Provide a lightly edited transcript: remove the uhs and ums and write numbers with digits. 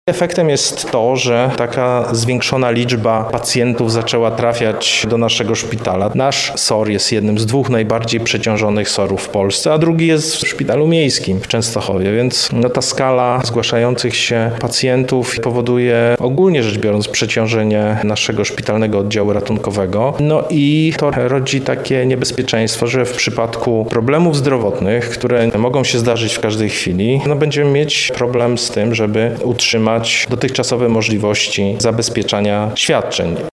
Efektem jest to, że taka zwiększona liczba pacjentów zaczęła trafiać do naszego szpitala. Nasz SOR jest jednym z 2 najbardziej przeciążonych SOR-ów w Polsce, a drugi jest w szpitalu miejskim w Częstochowie, więc ta skala zgłaszających się pacjentów powoduje ogólnie rzecz biorąc przeciążenie naszego szpitalnego oddziału ratunkowego. I to rodzi takie niebezpieczeństwo, że w przypadku problemów zdrowotnych, które mogą się zdarzyć w każdej chwili, będziemy mieć problem z tym, żeby utrzymać dotychczasowe możliwości zabezpieczania świadczeń.